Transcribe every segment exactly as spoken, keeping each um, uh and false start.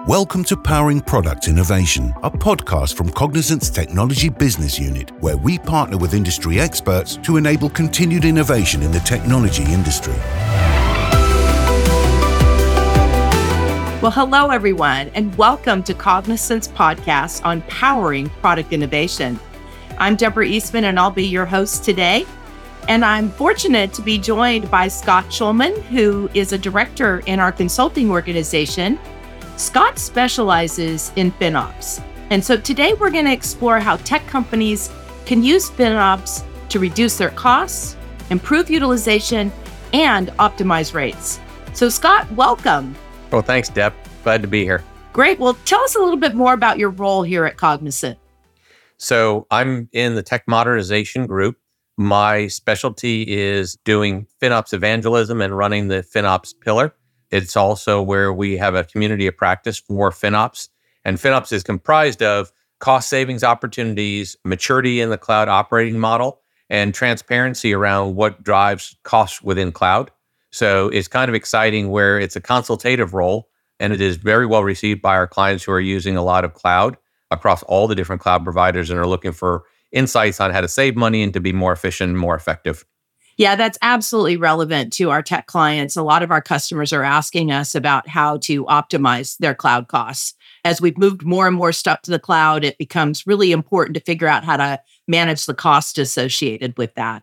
Welcome to Powering Product Innovation, a podcast from Cognizant's Technology Business Unit, where we partner with industry experts to enable continued innovation in the technology industry. Well, hello, everyone, and welcome to Cognizant's podcast on powering product innovation. I'm Deborah Eastman, and I'll be your host today. And I'm fortunate to be joined by Scott Schulman, who is a director in our consulting organization. Scott specializes in FinOps. And so today we're going to explore how tech companies can use FinOps to reduce their costs, improve utilization, and optimize rates. So Scott, welcome. Well, thanks, Deb. Glad to be here. Great. Well, tell us a little bit more about your role here at Cognizant. So I'm in the tech modernization group. My specialty is doing FinOps evangelism and running the FinOps pillar. It's also where we have a community of practice for FinOps. And FinOps is comprised of cost savings opportunities, maturity in the cloud operating model, and transparency around what drives costs within cloud. So it's kind of exciting where it's a consultative role, and it is very well received by our clients who are using a lot of cloud across all the different cloud providers and are looking for insights on how to save money and to be more efficient and more effective. Yeah, that's absolutely relevant to our tech clients. A lot of our customers are asking us about how to optimize their cloud costs. As we've moved more and more stuff to the cloud, it becomes really important to figure out how to manage the cost associated with that.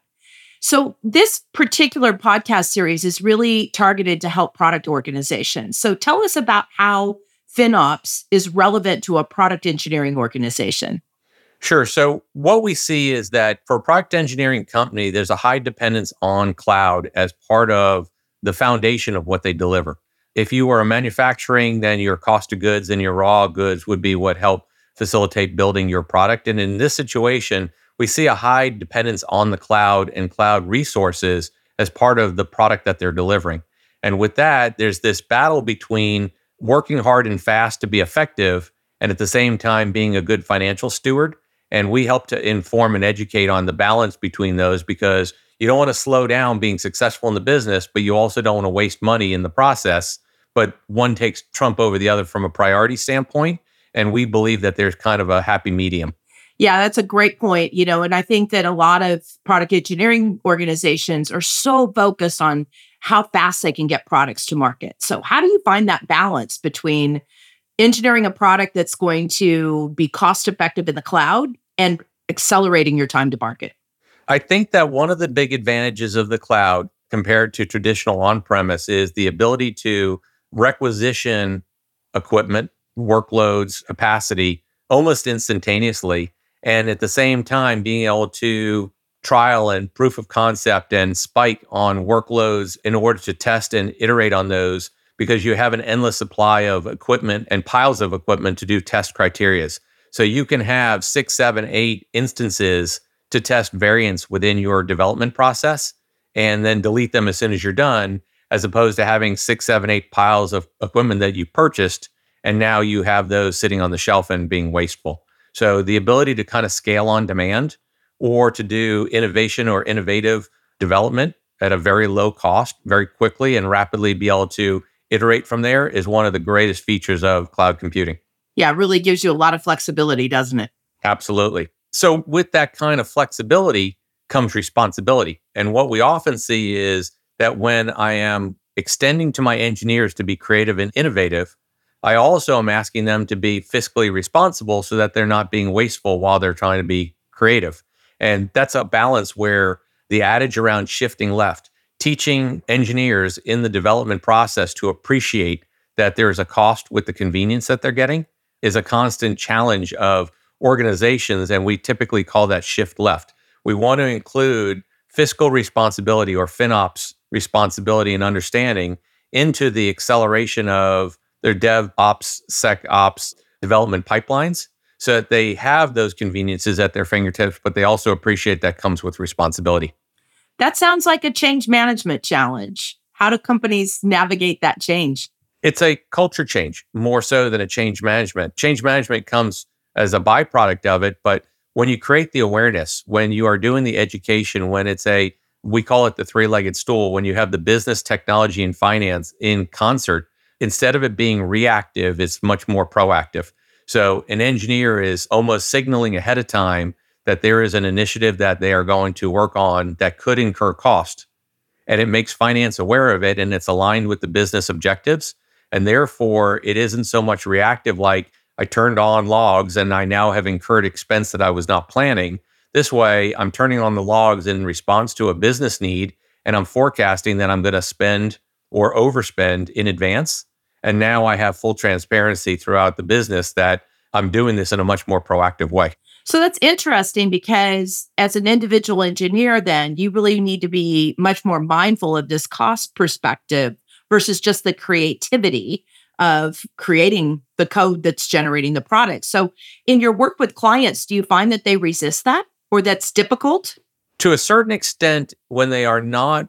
So this particular podcast series is really targeted to help product organizations. So tell us about how FinOps is relevant to a product engineering organization. Sure. So what we see is that for a product engineering company, there's a high dependence on cloud as part of the foundation of what they deliver. If you are a manufacturing, then your cost of goods and your raw goods would be what help facilitate building your product. And in this situation, we see a high dependence on the cloud and cloud resources as part of the product that they're delivering. And with that, there's this battle between working hard and fast to be effective and at the same time being a good financial steward. And we help to inform and educate on the balance between those because you don't want to slow down being successful in the business, but you also don't want to waste money in the process. But one takes trump over the other from a priority standpoint. And we believe that there's kind of a happy medium. Yeah, that's a great point. You know, and I think that a lot of product engineering organizations are so focused on how fast they can get products to market. So how do you find that balance between engineering a product that's going to be cost effective in the cloud and accelerating your time to market? I think that one of the big advantages of the cloud compared to traditional on-premise is the ability to requisition equipment, workloads, capacity almost instantaneously. And at the same time, being able to trial and proof of concept and spike on workloads in order to test and iterate on those because you have an endless supply of equipment and piles of equipment to do test criterias. So you can have six, seven, eight instances to test variants within your development process and then delete them as soon as you're done, as opposed to having six, seven, eight piles of equipment that you purchased, and now you have those sitting on the shelf and being wasteful. So the ability to kind of scale on demand or to do innovation or innovative development at a very low cost, very quickly and rapidly be able to iterate from there is one of the greatest features of cloud computing. Yeah, it really gives you a lot of flexibility, doesn't it? Absolutely. So with that kind of flexibility comes responsibility. And what we often see is that when I am extending to my engineers to be creative and innovative, I also am asking them to be fiscally responsible so that they're not being wasteful while they're trying to be creative. And that's a balance where the adage around shifting left, teaching engineers in the development process to appreciate that there is a cost with the convenience that they're getting is a constant challenge of organizations, and we typically call that shift left. We want to include fiscal responsibility or FinOps responsibility and understanding into the acceleration of their DevOps, SecOps development pipelines so that they have those conveniences at their fingertips, but they also appreciate that comes with responsibility. That sounds like a change management challenge. How do companies navigate that change? It's a culture change more so than a change management. Change management comes as a byproduct of it, but when you create the awareness, when you are doing the education, when it's a, we call it the three-legged stool, when you have the business, technology, and finance in concert, instead of it being reactive, it's much more proactive. So an engineer is almost signaling ahead of time that there is an initiative that they are going to work on that could incur cost. And it makes finance aware of it, and it's aligned with the business objectives. And therefore, it isn't so much reactive like I turned on logs and I now have incurred expense that I was not planning. This way, I'm turning on the logs in response to a business need, and I'm forecasting that I'm going to spend or overspend in advance. And now I have full transparency throughout the business that I'm doing this in a much more proactive way. So that's interesting because as an individual engineer, then you really need to be much more mindful of this cost perspective versus just the creativity of creating the code that's generating the product. So in your work with clients, do you find that they resist that or that's difficult? To a certain extent, when they are not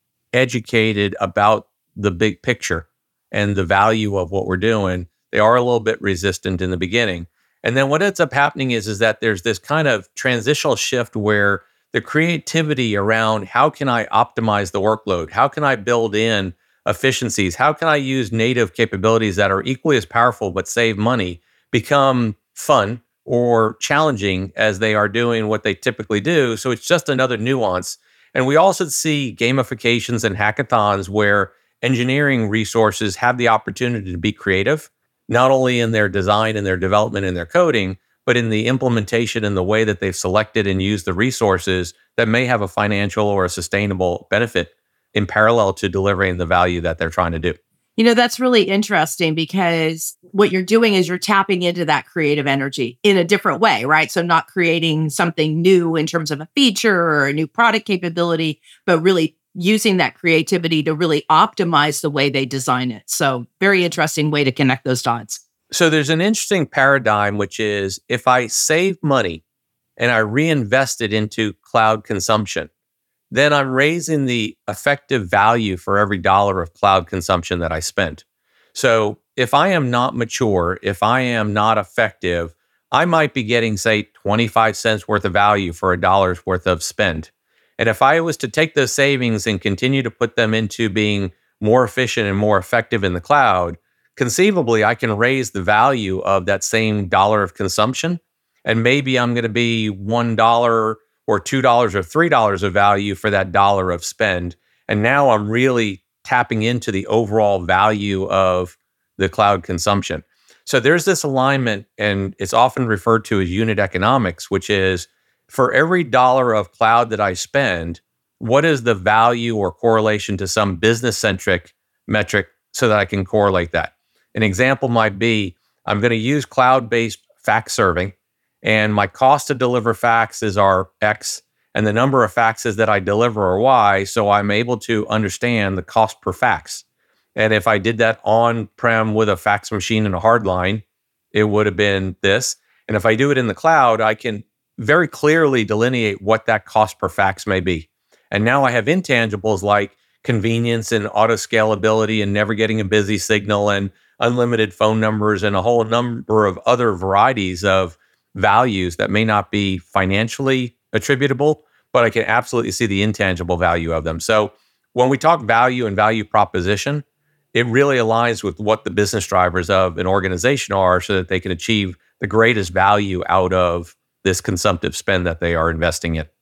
educated about the big picture and the value of what we're doing, they are a little bit resistant in the beginning. And then what ends up happening is, is that there's this kind of transitional shift where the creativity around how can I optimize the workload? How can I build in efficiencies? How can I use native capabilities that are equally as powerful but save money become fun or challenging as they are doing what they typically do? So it's just another nuance. And we also see gamifications and hackathons where engineering resources have the opportunity to be creative, not only in their design and their development and their coding, but in the implementation and the way that they've selected and used the resources that may have a financial or a sustainable benefit in parallel to delivering the value that they're trying to do. You know, that's really interesting because what you're doing is you're tapping into that creative energy in a different way, right? So not creating something new in terms of a feature or a new product capability, but really using that creativity to really optimize the way they design it. So very interesting way to connect those dots. So there's an interesting paradigm, which is if I save money and I reinvest it into cloud consumption, then I'm raising the effective value for every dollar of cloud consumption that I spend. So if I am not mature, if I am not effective, I might be getting, say, twenty-five cents worth of value for a dollar's worth of spend. And if I was to take those savings and continue to put them into being more efficient and more effective in the cloud, conceivably, I can raise the value of that same dollar of consumption. And maybe I'm going to be one dollar or two dollars or three dollars of value for that dollar of spend. And now I'm really tapping into the overall value of the cloud consumption. So there's this alignment, and it's often referred to as unit economics, which is for every dollar of cloud that I spend, what is the value or correlation to some business-centric metric so that I can correlate that? An example might be, I'm going to use cloud-based fax serving, and my cost to deliver faxes are X, and the number of faxes that I deliver are Y, so I'm able to understand the cost per fax. And if I did that on-prem with a fax machine and a hard line, it would have been this. And if I do it in the cloud, I can very clearly delineate what that cost per fax may be. And now I have intangibles like convenience and auto scalability and never getting a busy signal and unlimited phone numbers and a whole number of other varieties of values that may not be financially attributable, but I can absolutely see the intangible value of them. So when we talk value and value proposition, it really aligns with what the business drivers of an organization are so that they can achieve the greatest value out of this consumptive spend that they are investing in.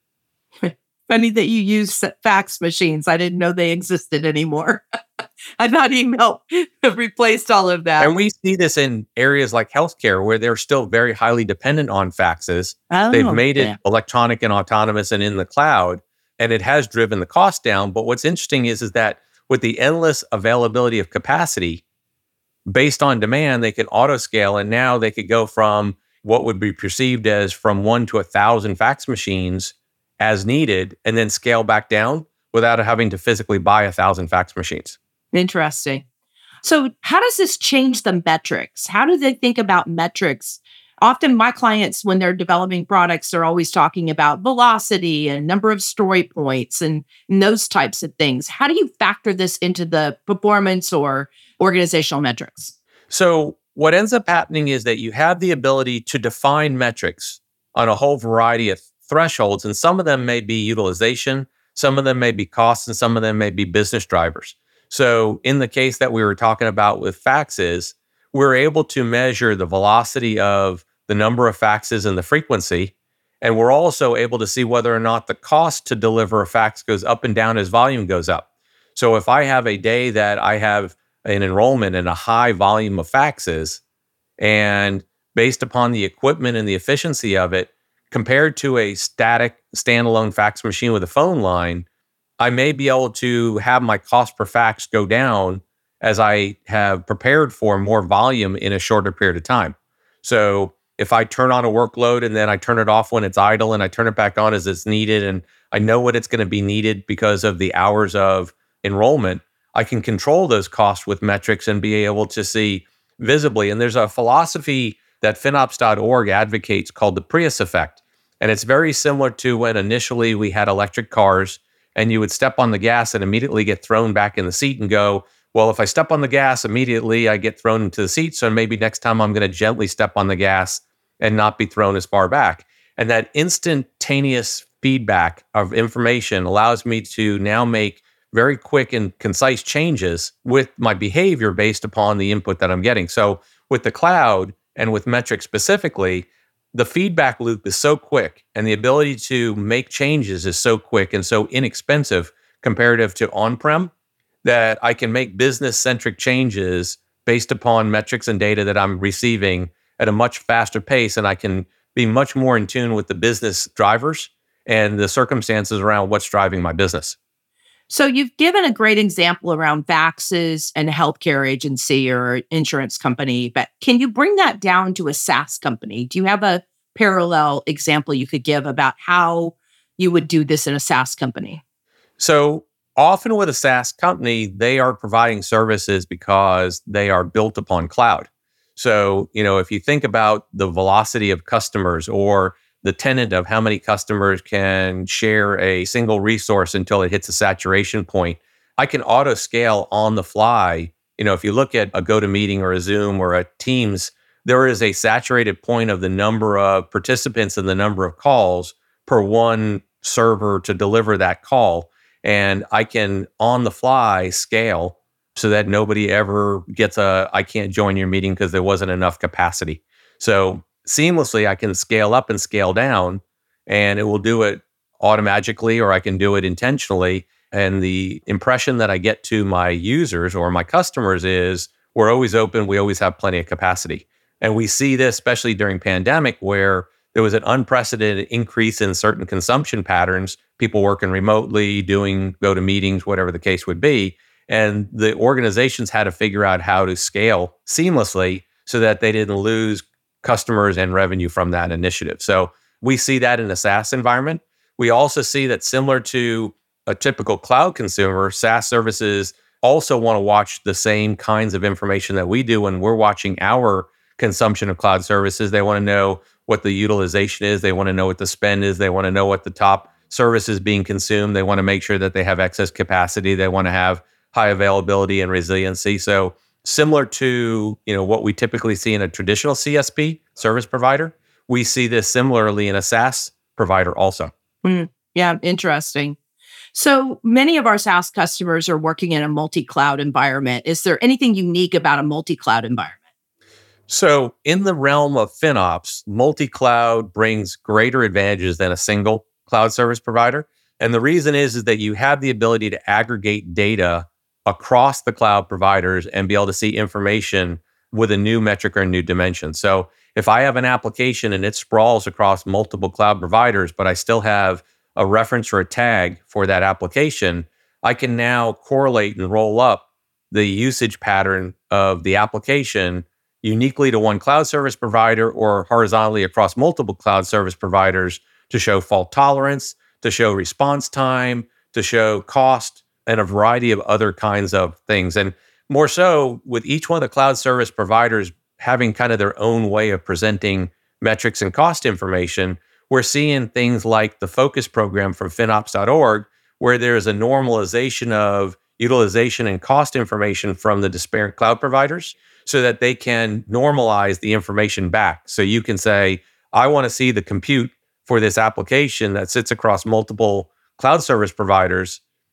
Funny that you use fax machines. I didn't know they existed anymore. I thought email replaced all of that. And we see this in areas like healthcare where they're still very highly dependent on faxes. Oh, They've made it yeah. electronic and autonomous and in the cloud, and it has driven the cost down. But what's interesting is, is that with the endless availability of capacity, based on demand, they can auto scale, and now they could go from what would be perceived as from one to a thousand fax machines as needed, and then scale back down without having to physically buy a thousand fax machines. Interesting. So how does this change the metrics? How do they think about metrics? Often my clients, when they're developing products, they're always talking about velocity and number of story points and, and those types of things. How do you factor this into the performance or organizational metrics? So what ends up happening is that you have the ability to define metrics on a whole variety of thresholds, and some of them may be utilization, some of them may be costs, and some of them may be business drivers. So in the case that we were talking about with faxes, we're able to measure the velocity of the number of faxes and the frequency. And we're also able to see whether or not the cost to deliver a fax goes up and down as volume goes up. So if I have a day that I have an enrollment and a high volume of faxes, and based upon the equipment and the efficiency of it, compared to a static standalone fax machine with a phone line, I may be able to have my cost per fax go down as I have prepared for more volume in a shorter period of time. So if I turn on a workload and then I turn it off when it's idle and I turn it back on as it's needed, and I know what it's going to be needed because of the hours of enrollment, I can control those costs with metrics and be able to see visibly. And there's a philosophy that FinOps dot org advocates called the Prius effect. And it's very similar to when initially we had electric cars and you would step on the gas and immediately get thrown back in the seat and go, well, if I step on the gas immediately, I get thrown into the seat. So maybe next time I'm going to gently step on the gas and not be thrown as far back. And that instantaneous feedback of information allows me to now make very quick and concise changes with my behavior based upon the input that I'm getting. So with the cloud and with metrics specifically, the feedback loop is so quick and the ability to make changes is so quick and so inexpensive comparative to on-prem that I can make business-centric changes based upon metrics and data that I'm receiving at a much faster pace, and I can be much more in tune with the business drivers and the circumstances around what's driving my business. So you've given a great example around faxes and a healthcare agency or insurance company, but can you bring that down to a SaaS company? Do you have a parallel example you could give about how you would do this in a SaaS company? So often with a SaaS company, they are providing services because they are built upon cloud. So, you know, if you think about the velocity of customers or the tenet of how many customers can share a single resource until it hits a saturation point, I can auto scale on the fly. You know, if you look at a GoToMeeting or a Zoom or a Teams, there is a saturated point of the number of participants and the number of calls per one server to deliver that call. And I can on the fly scale so that nobody ever gets a, I can't join your meeting because there wasn't enough capacity. So seamlessly, I can scale up and scale down, and it will do it automatically, or I can do it intentionally. And the impression that I get to my users or my customers is we're always open. We always have plenty of capacity. And we see this, especially during pandemic, where there was an unprecedented increase in certain consumption patterns, people working remotely, doing GoToMeetings, whatever the case would be. And the organizations had to figure out how to scale seamlessly so that they didn't lose customers and revenue from that initiative. So we see that in a SaaS environment. We also see that similar to a typical cloud consumer, SaaS services also want to watch the same kinds of information that we do when we're watching our consumption of cloud services. They want to know what the utilization is. They want to know what the spend is. They want to know what the top service is being consumed. They want to make sure that they have excess capacity. They want to have high availability and resiliency. So similar to, you know, what we typically see in a traditional C S P, service provider, we see this similarly in a SaaS provider also. Mm, yeah, interesting. So many of our SaaS customers are working in a multi-cloud environment. Is there anything unique about a multi-cloud environment? So in the realm of FinOps, multi-cloud brings greater advantages than a single cloud service provider. And the reason is, is that you have the ability to aggregate data across the cloud providers and be able to see information with a new metric or a new dimension. So if I have an application and it sprawls across multiple cloud providers, but I still have a reference or a tag for that application, I can now correlate and roll up the usage pattern of the application uniquely to one cloud service provider or horizontally across multiple cloud service providers to show fault tolerance, to show response time, to show cost, and a variety of other kinds of things. And more so, with each one of the cloud service providers having kind of their own way of presenting metrics and cost information, we're seeing things like the Focus program from FinOps dot org, where there's a normalization of utilization and cost information from the disparate cloud providers so that they can normalize the information back. So you can say, I want to see the compute for this application that sits across multiple cloud service providers.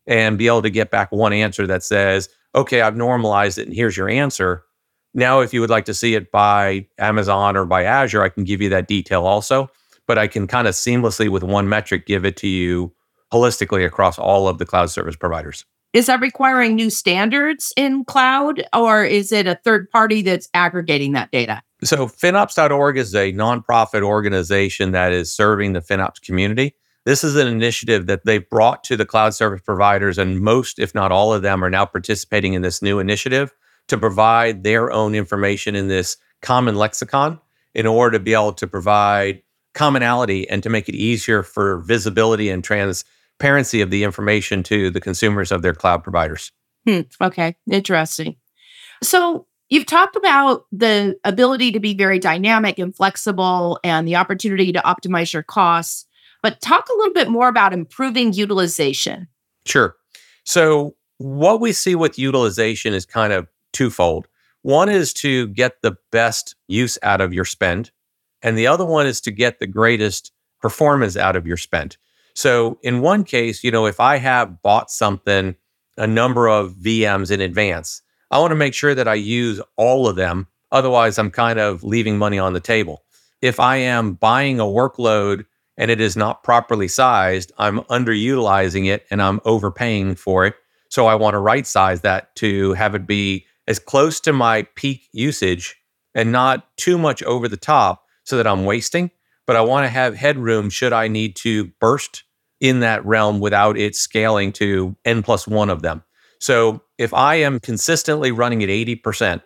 and be able to get back one answer that says, okay, I've normalized it and here's your answer. Now, if you would like to see it by Amazon or by Azure, I can give you that detail also, but I can kind of seamlessly with one metric give it to you holistically across all of the cloud service providers. Is that requiring new standards in cloud, or is it a third party that's aggregating that data? So FinOps dot org is a nonprofit organization that is serving the FinOps community. This is an initiative that they brought to the cloud service providers, and most, if not all of them, are now participating in this new initiative to provide their own information in this common lexicon in order to be able to provide commonality and to make it easier for visibility and transparency of the information to the consumers of their cloud providers. Hmm. Okay, interesting. So you've talked about the ability to be very dynamic and flexible and the opportunity to optimize your costs, but talk a little bit more about improving utilization. Sure. So what we see with utilization is kind of twofold. One is to get the best use out of your spend, and the other one is to get the greatest performance out of your spend. So in one case, you know, if I have bought something, a number of V Ms in advance, I want to make sure that I use all of them. Otherwise, I'm kind of leaving money on the table. If I am buying a workload and it is not properly sized, I'm underutilizing it and I'm overpaying for it. So I want to right size that to have it be as close to my peak usage and not too much over the top so that I'm wasting. But I want to have headroom should I need to burst in that realm without it scaling to N plus one of them. So if I am consistently running at eighty percent,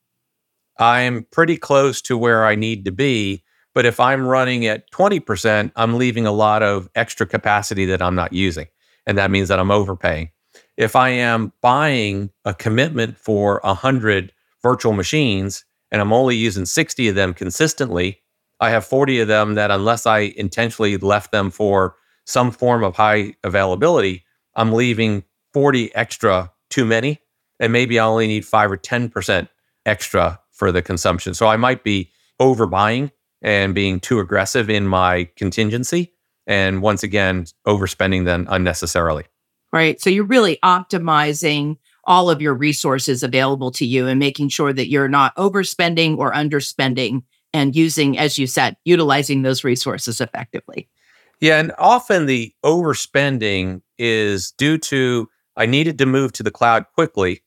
I'm pretty close to where I need to be. But if I'm running at twenty percent, I'm leaving a lot of extra capacity that I'm not using. And that means that I'm overpaying. If I am buying a commitment for one hundred virtual machines and I'm only using sixty of them consistently, I have forty of them that unless I intentionally left them for some form of high availability, I'm leaving forty extra too many. And maybe I only need five or ten percent extra for the consumption. So I might be overbuying and being too aggressive in my contingency. And once again, overspending then unnecessarily. Right. So you're really optimizing all of your resources available to you and making sure that you're not overspending or underspending and using, as you said, utilizing those resources effectively. Yeah. And often the overspending is due to I needed to move to the cloud quickly.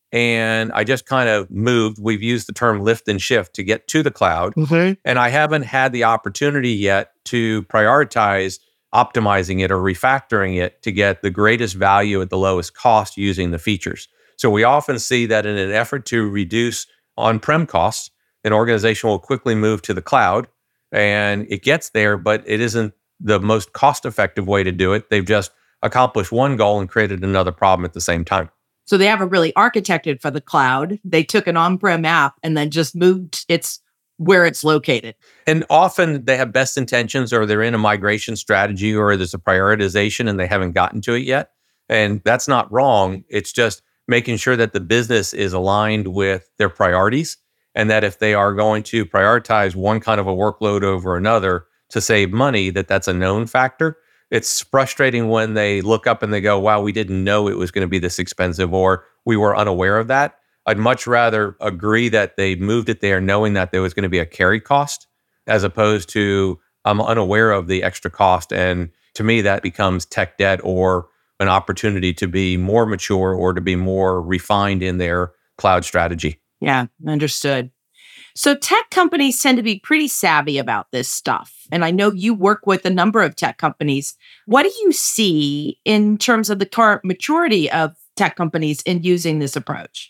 And I just kind of moved. We've used the term lift and shift to get to the cloud. Mm-hmm. And I haven't had the opportunity yet to prioritize optimizing it or refactoring it to get the greatest value at the lowest cost using the features. So we often see that in an effort to reduce on-prem costs, an organization will quickly move to the cloud and it gets there, but it isn't the most cost-effective way to do it. They've just accomplished one goal and created another problem at the same time. So they haven't really architected for the cloud. They took an on-prem app and then just moved its where it's located. And often they have best intentions or they're in a migration strategy or there's a prioritization and they haven't gotten to it yet. And that's not wrong. It's just making sure that the business is aligned with their priorities and that if they are going to prioritize one kind of a workload over another to save money, that that's a known factor. It's frustrating when they look up and they go, wow, we didn't know it was going to be this expensive or we were unaware of that. I'd much rather agree that they moved it there knowing that there was going to be a carry cost as opposed to I'm unaware of the extra cost. And to me, that becomes tech debt or an opportunity to be more mature or to be more refined in their cloud strategy. Yeah, understood. So tech companies tend to be pretty savvy about this stuff. And I know you work with a number of tech companies. What do you see in terms of the current maturity of tech companies in using this approach?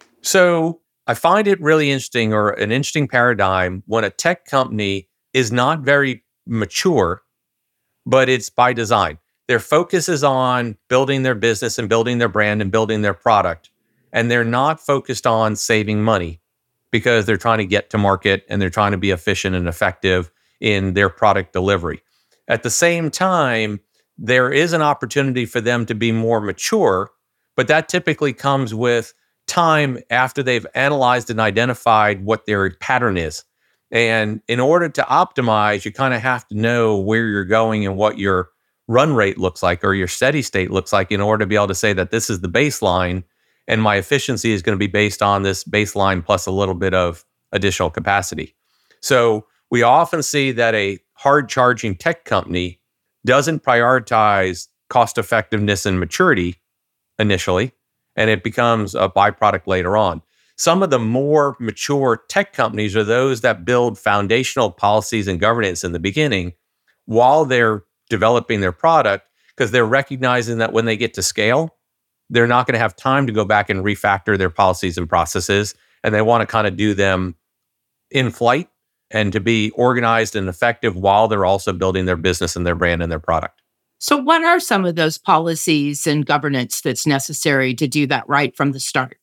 So I find it really interesting or an interesting paradigm when a tech company is not very mature, but it's by design. Their focus is on building their business and building their brand and building their product. And they're not focused on saving money because they're trying to get to market and they're trying to be efficient and effective in their product delivery. At the same time, there is an opportunity for them to be more mature, but that typically comes with time after they've analyzed and identified what their pattern is. And in order to optimize, you kind of have to know where you're going and what your run rate looks like or your steady state looks like in order to be able to say that this is the baseline and my efficiency is going to be based on this baseline plus a little bit of additional capacity. So we often see that a hard charging tech company doesn't prioritize cost effectiveness and maturity initially, and it becomes a byproduct later on. Some of the more mature tech companies are those that build foundational policies and governance in the beginning while they're developing their product, because they're recognizing that when they get to scale, they're not going to have time to go back and refactor their policies and processes. And they want to kind of do them in flight and to be organized and effective while they're also building their business and their brand and their product. So what are some of those policies and governance that's necessary to do that right from the start?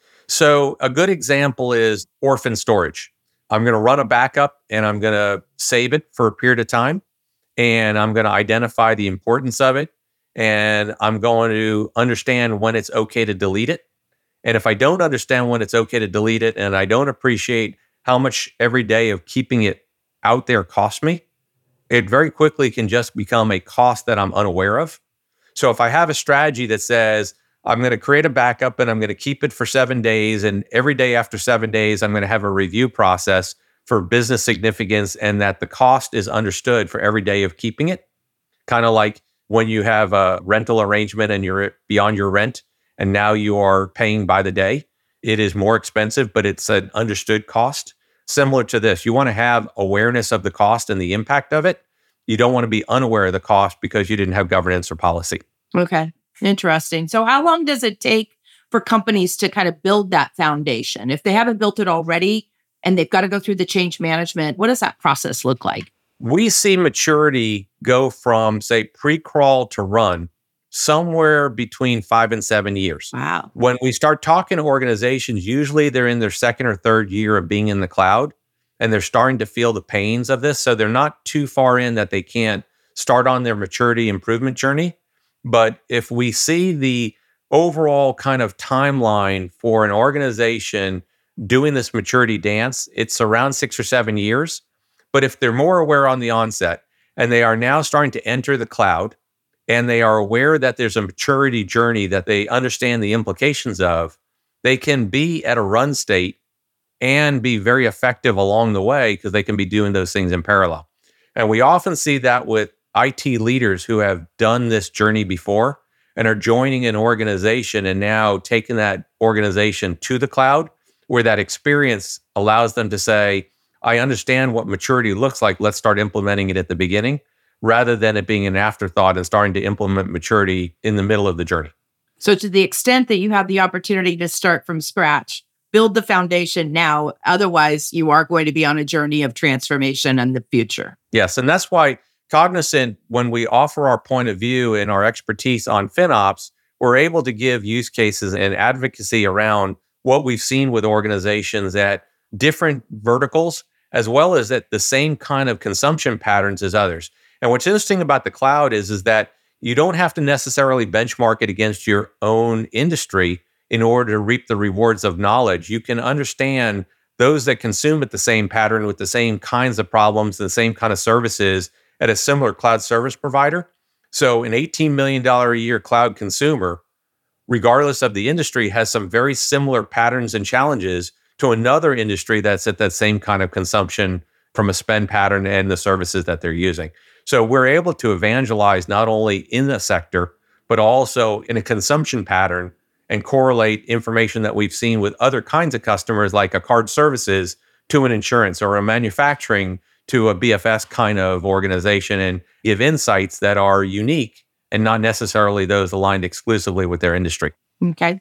So a good example is orphan storage. I'm going to run a backup and I'm going to save it for a period of time. And I'm going to identify the importance of it. And I'm going to understand when it's okay to delete it. And if I don't understand when it's okay to delete it, and I don't appreciate how much every day of keeping it out there costs me, it very quickly can just become a cost that I'm unaware of. So if I have a strategy that says, I'm going to create a backup and I'm going to keep it for seven days. And every day after seven days, I'm going to have a review process for business significance and that the cost is understood for every day of keeping it. Kind of like when you have a rental arrangement and you're beyond your rent and now you are paying by the day. It is more expensive, but it's an understood cost. Similar to this, you want to have awareness of the cost and the impact of it. You don't want to be unaware of the cost because you didn't have governance or policy. Okay, interesting. So how long does it take for companies to kind of build that foundation? If they haven't built it already and they've got to go through the change management, what does that process look like? We see maturity go from, say, pre-crawl to run somewhere between five and seven years. Wow. When we start talking to organizations, usually they're in their second or third year of being in the cloud, and they're starting to feel the pains of this. So they're not too far in that they can't start on their maturity improvement journey. But if we see the overall kind of timeline for an organization doing this maturity dance, it's around six or seven years. But if they're more aware on the onset and they are now starting to enter the cloud and they are aware that there's a maturity journey that they understand the implications of, they can be at a run state and be very effective along the way because they can be doing those things in parallel. And we often see that with I T leaders who have done this journey before and are joining an organization and now taking that organization to the cloud, where that experience allows them to say, I understand what maturity looks like. Let's start implementing it at the beginning, rather than it being an afterthought and starting to implement maturity in the middle of the journey. So to the extent that you have the opportunity to start from scratch, build the foundation now. Otherwise, you are going to be on a journey of transformation in the future. Yes, and that's why Cognizant, when we offer our point of view and our expertise on FinOps, we're able to give use cases and advocacy around what we've seen with organizations at different verticals, as well as at the same kind of consumption patterns as others. And what's interesting about the cloud is, is that you don't have to necessarily benchmark it against your own industry in order to reap the rewards of knowledge. You can understand those that consume at the same pattern with the same kinds of problems, the same kind of services at a similar cloud service provider. So an eighteen million dollars a year cloud consumer, regardless of the industry, has some very similar patterns and challenges to another industry that's at that same kind of consumption from a spend pattern and the services that they're using. So we're able to evangelize not only in the sector, but also in a consumption pattern and correlate information that we've seen with other kinds of customers, like a card services to an insurance or a manufacturing to a B F S kind of organization, and give insights that are unique and not necessarily those aligned exclusively with their industry. Okay.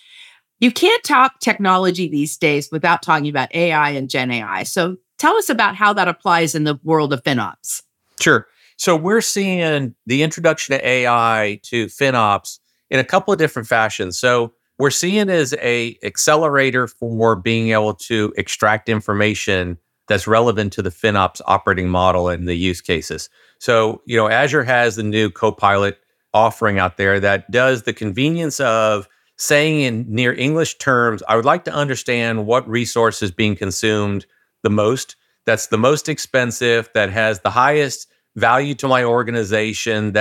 You can't talk technology these days without talking about A I and Gen A I. So tell us about how that applies in the world of FinOps. Sure. So we're seeing the introduction of A I to FinOps in a couple of different fashions. So we're seeing it as a accelerator for being able to extract information that's relevant to the FinOps operating model and the use cases. So, you know, Azure has the new Copilot offering out there that does the convenience of saying in near English terms, I would like to understand what resource is being consumed the most, that's the most expensive, that has the highest value to my organization, that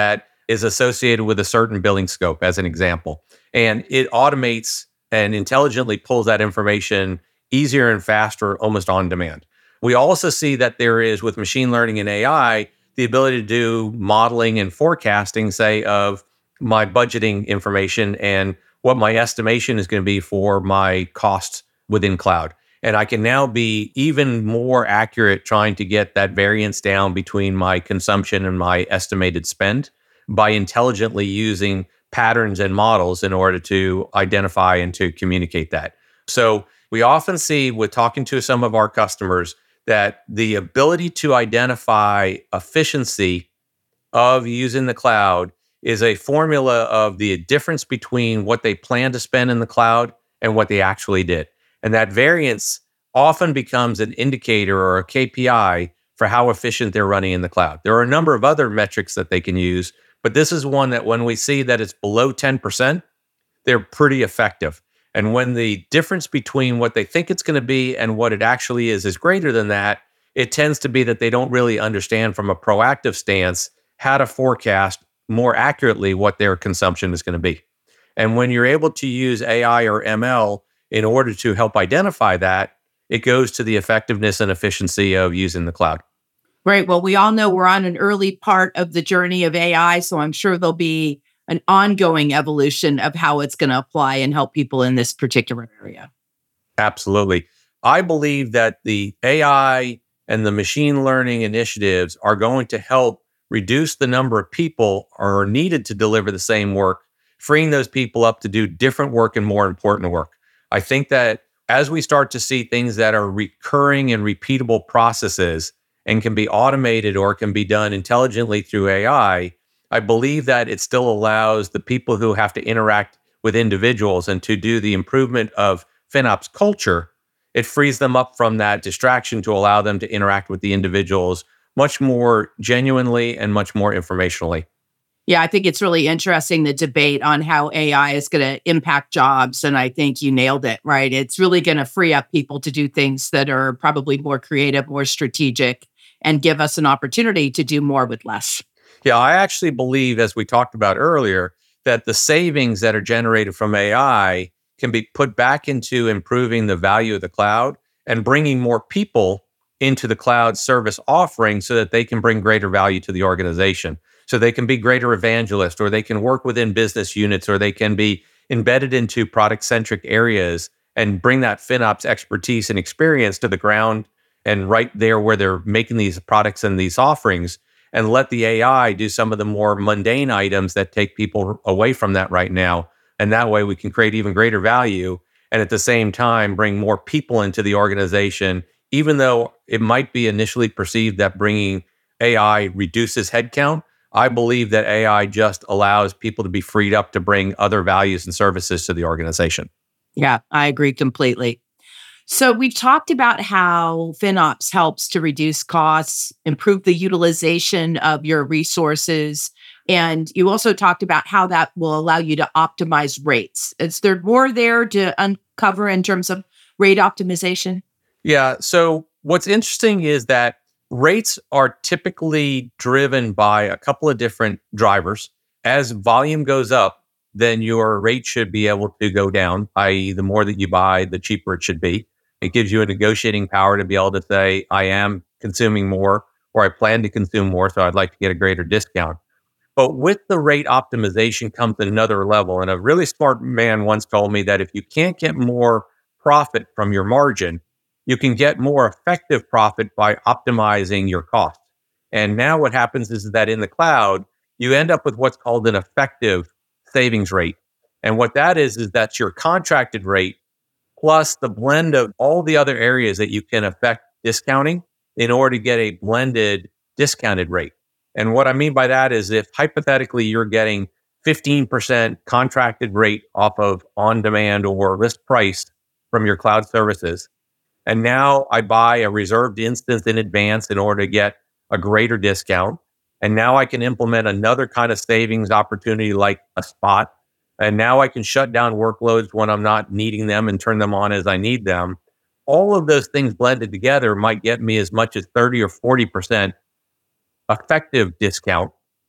is associated with a certain billing scope, as an example. And it automates and intelligently pulls that information easier and faster, almost on demand. We also see that there is, with machine learning and A I, the ability to do modeling and forecasting, say, of my budgeting information and what my estimation is going to be for my costs within cloud. And I can now be even more accurate trying to get that variance down between my consumption and my estimated spend by intelligently using patterns and models in order to identify and to communicate that. So we often see, with talking to some of our customers, that the ability to identify efficiency of using the cloud is a formula of the difference between what they plan to spend in the cloud and what they actually did. And that variance often becomes an indicator or a K P I for how efficient they're running in the cloud. There are a number of other metrics that they can use, but this is one that when we see that it's below ten percent, they're pretty effective. And when the difference between what they think it's going to be and what it actually is is greater than that, it tends to be that they don't really understand from a proactive stance how to forecast more accurately what their consumption is going to be. And when you're able to use A I or M L in order to help identify that, it goes to the effectiveness and efficiency of using the cloud. Right. Well, we all know we're on an early part of the journey of A I, so I'm sure there'll be an ongoing evolution of how it's going to apply and help people in this particular area. Absolutely. I believe that the A I and the machine learning initiatives are going to help reduce the number of people are needed to deliver the same work, freeing those people up to do different work and more important work. I think that as we start to see things that are recurring and repeatable processes and can be automated or can be done intelligently through A I, I believe that it still allows the people who have to interact with individuals and to do the improvement of FinOps culture. It frees them up from that distraction to allow them to interact with the individuals much more genuinely and much more informationally. Yeah, I think it's really interesting, the debate on how A I is going to impact jobs. And I think you nailed it, right? It's really going to free up people to do things that are probably more creative, more strategic, and give us an opportunity to do more with less. Yeah, I actually believe, as we talked about earlier, that the savings that are generated from A I can be put back into improving the value of the cloud and bringing more people into the cloud service offering so that they can bring greater value to the organization. So they can be greater evangelists, or they can work within business units, or they can be embedded into product-centric areas and bring that FinOps expertise and experience to the ground and right there where they're making these products and these offerings, and let the A I do some of the more mundane items that take people away from that right now. And that way we can create even greater value and at the same time bring more people into the organization, even though it might be initially perceived that bringing A I reduces headcount. I believe that A I just allows people to be freed up to bring other values and services to the organization. Yeah, I agree completely. So we've talked about how FinOps helps to reduce costs, improve the utilization of your resources, and you also talked about how that will allow you to optimize rates. Is there more there to uncover in terms of rate optimization? Yeah, so what's interesting is that rates are typically driven by a couple of different drivers. As volume goes up, then your rate should be able to go down, that is the more that you buy, the cheaper it should be. It gives you a negotiating power to be able to say, I am consuming more, or I plan to consume more, so I'd like to get a greater discount. But with the rate optimization comes another level. And a really smart man once told me that if you can't get more profit from your margin, you can get more effective profit by optimizing your cost. And now what happens is that in the cloud, you end up with what's called an effective savings rate. And what that is, is that's your contracted rate plus the blend of all the other areas that you can affect discounting in order to get a blended discounted rate. And what I mean by that is if hypothetically you're getting fifteen percent contracted rate off of on-demand or list price from your cloud services, and now I buy a reserved instance in advance in order to get a greater discount, and now I can implement another kind of savings opportunity like a spot, and now I can shut down workloads when I'm not needing them and turn them on as I need them. All of those things blended together might get me as much as thirty or forty percent effective discount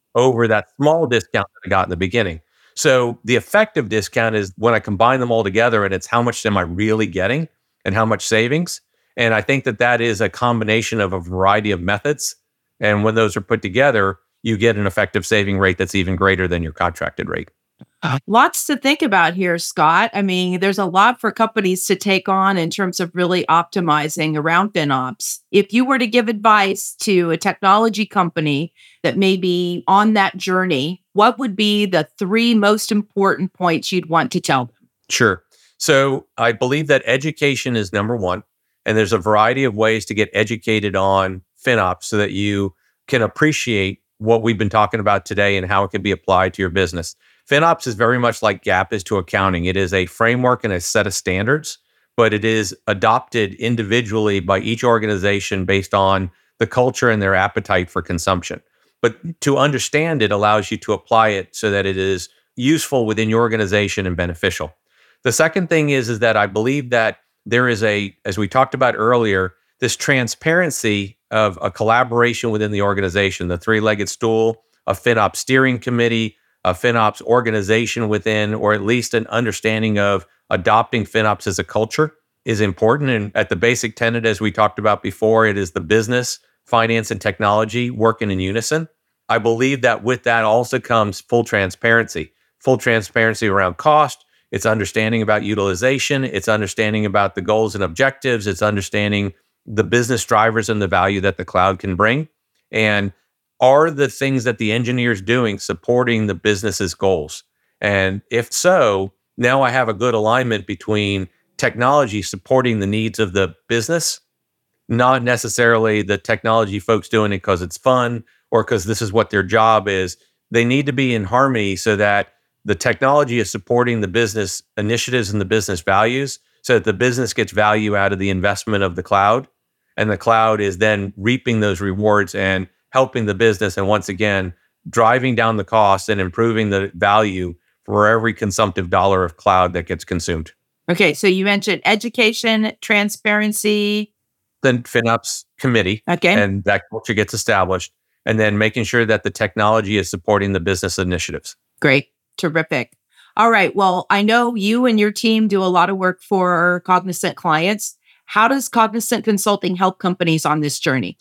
over that small discount that I got in the beginning. So the effective discount is when I combine them all together, and it's how much am I really getting and how much savings. And I think that that is a combination of a variety of methods. And when those are put together, you get an effective saving rate that's even greater than your contracted rate. Lots to think about here, Scott. I mean, there's a lot for companies to take on in terms of really optimizing around FinOps. If you were to give advice to a technology company that may be on that journey, what would be the three most important points you'd want to tell them? Sure. So I believe that education is number one. And there's a variety of ways to get educated on FinOps so that you can appreciate what we've been talking about today and how it can be applied to your business. FinOps is very much like GAAP is to accounting. It is a framework and a set of standards, but it is adopted individually by each organization based on the culture and their appetite for consumption. But to understand it allows you to apply it so that it is useful within your organization and beneficial. The second thing is, is that I believe that there is a, as we talked about earlier, this transparency of a collaboration within the organization, the three-legged stool, a FinOps steering committee, a FinOps organization within, or at least an understanding of adopting FinOps as a culture is important. And at the basic tenet, as we talked about before, it is the business, finance, and technology working in unison. I believe that with that also comes full transparency, full transparency around cost. It's understanding about utilization. It's understanding about the goals and objectives. It's understanding the business drivers and the value that the cloud can bring. And are the things that the engineer's doing supporting the business's goals? And if so, now I have a good alignment between technology supporting the needs of the business, not necessarily the technology folks doing it because it's fun or because this is what their job is. They need to be in harmony so that the technology is supporting the business initiatives and the business values so that the business gets value out of the investment of the cloud. And the cloud is then reaping those rewards and helping the business. And once again, driving down the cost and improving the value for every consumptive dollar of cloud that gets consumed. Okay, so you mentioned education, transparency. Then FinOps committee. Okay. And that culture gets established. And then making sure that the technology is supporting the business initiatives. Great. Terrific. All right. Well, I know you and your team do a lot of work for Cognizant clients. How does Cognizant Consulting help companies on this journey?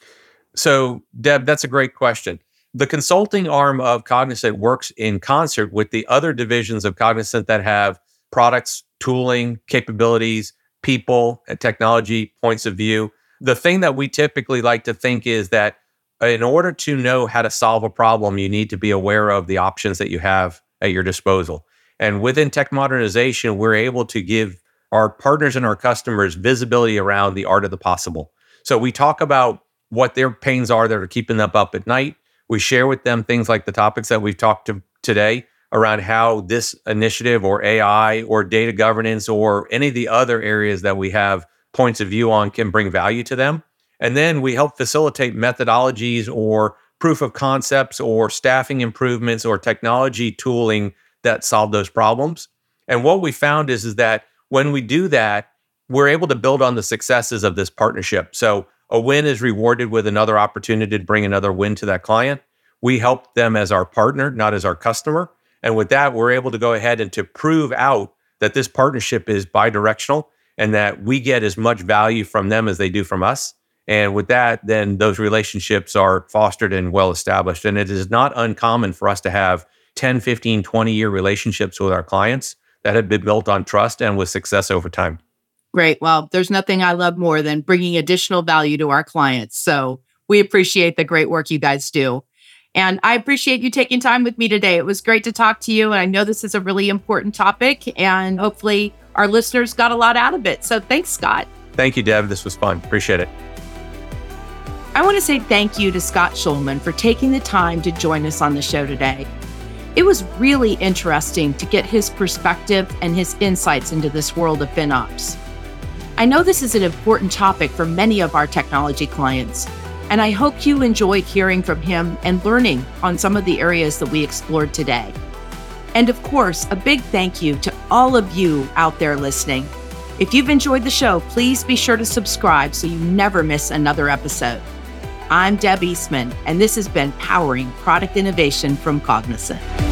So, Deb, that's a great question. The consulting arm of Cognizant works in concert with the other divisions of Cognizant that have products, tooling, capabilities, people, and technology points of view. The thing that we typically like to think is that in order to know how to solve a problem, you need to be aware of the options that you have at your disposal. And within tech modernization, we're able to give our partners and our customers visibility around the art of the possible. So we talk about what their pains are that are keeping them up at night. We share with them things like the topics that we've talked to today around how this initiative or A I or data governance or any of the other areas that we have points of view on can bring value to them. And then we help facilitate methodologies or proof of concepts or staffing improvements or technology tooling that solve those problems. And what we found is, is that when we do that, we're able to build on the successes of this partnership. So a win is rewarded with another opportunity to bring another win to that client. We help them as our partner, not as our customer. And with that, we're able to go ahead and to prove out that this partnership is bidirectional and that we get as much value from them as they do from us. And with that, then those relationships are fostered and well established. And it is not uncommon for us to have ten, fifteen, twenty year relationships with our clients that have been built on trust and with success over time. Great. Well, there's nothing I love more than bringing additional value to our clients. So we appreciate the great work you guys do. And I appreciate you taking time with me today. It was great to talk to you. And I know this is a really important topic, and hopefully our listeners got a lot out of it. So thanks, Scott. Thank you, Deb. This was fun. Appreciate it. I want to say thank you to Scott Schulman for taking the time to join us on the show today. It was really interesting to get his perspective and his insights into this world of FinOps. I know this is an important topic for many of our technology clients, and I hope you enjoyed hearing from him and learning on some of the areas that we explored today. And of course, a big thank you to all of you out there listening. If you've enjoyed the show, please be sure to subscribe so you never miss another episode. I'm Deb Eastman, and this has been Powering Product Innovation from Cognizant.